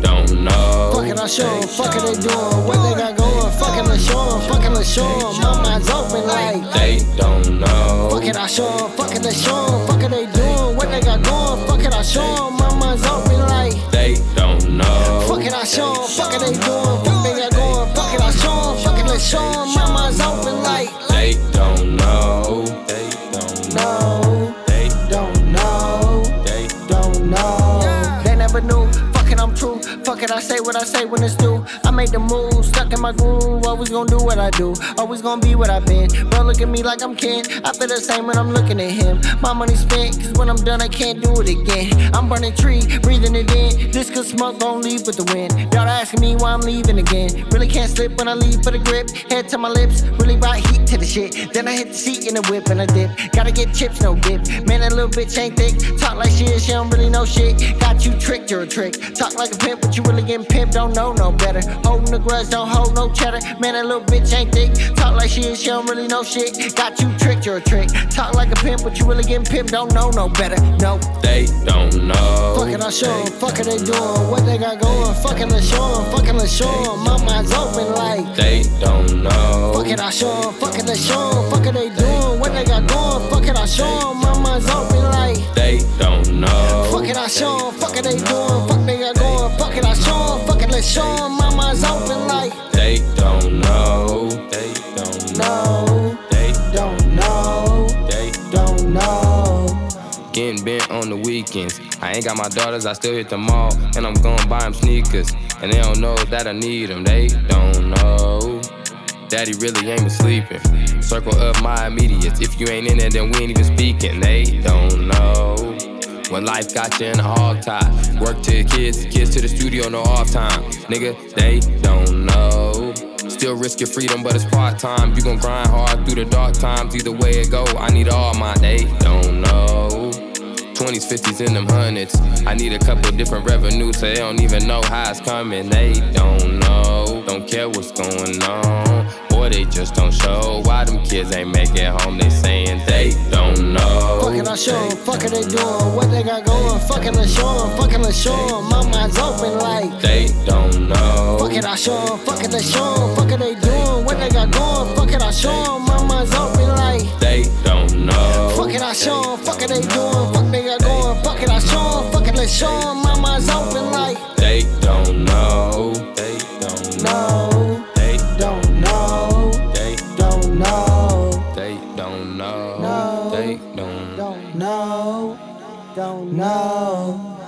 don't know. Fucking I show 'em, fucking they doing what they got going. Fucking let's show 'em, fucking let's show 'em. My mind's open like They don't know. fucking I show 'em, fucking let's show 'em. Fucking they doing what they got going. Fucking I show 'em. My mind's open like They don't know. fucking I show 'em, fucking they doing what they got going. Fucking I show 'em, fucking let's show 'em. My mind's open like They don't know. They don't know. no, They don't know, they don't know. They never knew. Fucking I'm true. Fuck it, I say what I say when it's due. I make the move, stuck in my groove. Always gonna do what I do. Always gonna be what I've been. Bro, look at me like I'm Ken. I feel the same when I'm looking at him. My money spent, cause when I'm done, I can't do it again. I'm burning tree, breathing it in. This good smoke gon' leave with the wind. Y'all asking me why I'm leaving again. Really can't slip when I leave for the grip. Head to my lips, really brought heat to the shit. Then I hit the seat in the whip and I dip. Gotta get chips, no dip. Man, that little bitch ain't thick. Talk like she don't really know shit. Got you tricked, you're a trick. Talk like a pimp, but you really getting pimped. Don't know no better. Holding the grudge, don't hold no cheddar. Man, that little bitch ain't thick. Talk like she don't really know shit. Got you tricked, you're a trick. Talk like a pimp, but you really getting pimped. Don't know no better. No. They don't know. Fucking I show 'em, fucking they doing what they got going. Fucking let's show 'em, fucking let's show 'em. My mind's open like They don't know. fucking I show 'em, fucking let's show 'em. Fucking they doing what they got going. Fucking I show 'em. My mind's open like They don't know. fucking I show 'em, fucking they doing. Fuck they got going. Fucking I show 'em, fucking let's show 'em. My mind's open like They don't know. They don't know. no, They don't know, they don't know. getting bent on the weekends. I ain't got my daughters, I still hit the mall. And I'm gon' buy them sneakers. And they don't know that I need them. They don't know. Daddy really ain't been sleeping. Circle of my immediates. If you ain't in it, then we ain't even speaking. They don't know. When life got you in a hog tie. Work to the kids to the studio, no off time. Nigga, they don't know. Still risk your freedom, but it's part-time. You gon' grind hard through the dark times. Either way it go, I need all mine. They don't know. 20s, 50s, and them hundreds. I need a couple different revenues, so they don't even know how it's coming. They don't know. Don't care what's going on. Or they just don't show. Why them kids ain't make it home? They saying they don't know. Fucking I show 'em, fucking they doing what they got going. Fucking let's show 'em, fucking let's show 'em. My mind's open like They don't know. fucking I show 'em, fucking let's show 'em. Fucking they doing what they got going. Fucking I show 'em. My mind's open like They don't know. fucking I show 'em, fucking they doing. Fuck they got going. Fucking I show 'em, fucking let's show 'em. My mind's open like They don't know. They don't know. no, They don't know, they don't know, they don't know. No. They don't don't know, don't know.